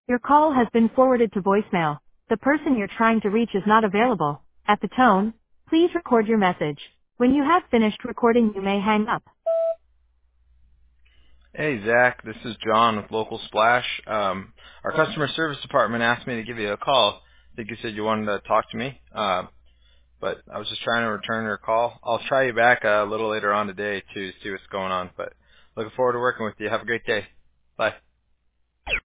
Your call has been forwarded to voicemail. The person you're trying to reach is not available. At the tone, please record your message. When you have finished recording, you may hang up. Hey, Zach, this is John with Local Splash. Our customer service department asked me to give you a call. I think you said you wanted to talk to me, but I was just trying to return your call. I'll try you back a little later on today to see what's going on, but looking forward to working with you. Have a great day. Bye.